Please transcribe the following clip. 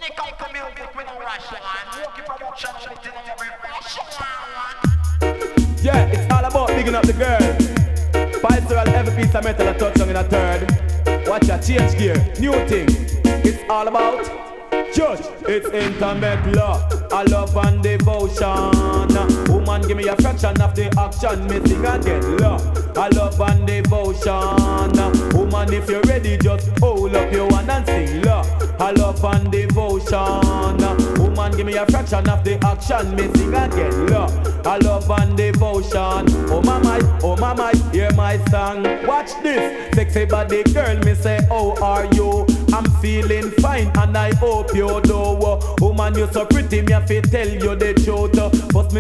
it comes to music, we don't rush on. Walkie production, everything on every fashion. Yeah, it's all about bigging up the girl. Visceral, every piece of metal I touch on in a third. Watch ya, change gear, new thing. It's all about judge. It's intimate love, a love and devotion. Woman, give me a fraction of the action. Me sing again, love, a love and devotion. Woman, if you're ready, just hold up your hand and sing love, a love and devotion. Woman, give me a fraction of the action. Me sing again, love, a love and devotion. Oh mama, hear my song. Watch this, sexy body girl. Me say, how are you? I'm feeling fine and I hope you do. Woman, you so pretty, me have to tell you the truth. Bust me